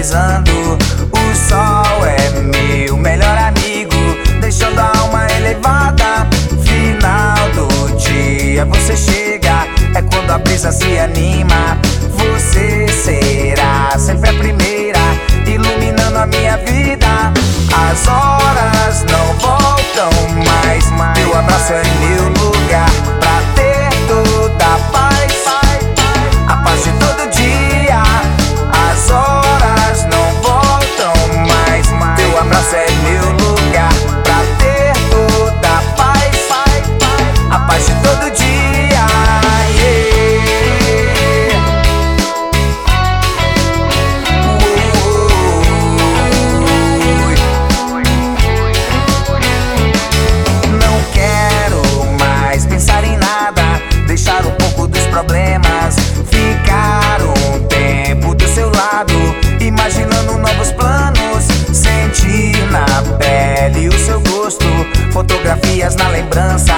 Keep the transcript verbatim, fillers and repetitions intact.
avisando. O sol é meu melhor amigo, deixando a alma elevada. Final do dia você chega, é quando a brisa se anima. Você será sempre a primeira, iluminando a minha vida. As horas não voltam mais, meu abraço é meu lugar pra ter toda a paz, a paz de todo dia. As horas não voltam mais, meu abraço é meu lugar pra ter toda a paz, a paz de todo dia. Deixar um pouco dos problemas, ficar um tempo do seu lado, imaginando novos planos, sentir na pele o seu gosto, fotografias na lembrança,